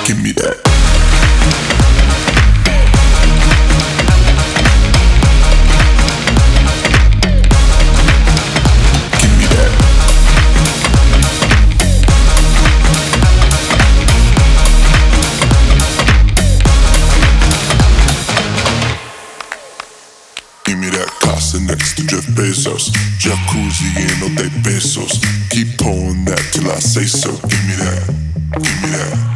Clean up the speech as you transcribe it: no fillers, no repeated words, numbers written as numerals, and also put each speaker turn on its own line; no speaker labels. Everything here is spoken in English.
Give me that. Give me that casa next to Jeff Bezos. Jacuzzi and no de pesos. Keep pulling that till I say so. Give me that, give me that.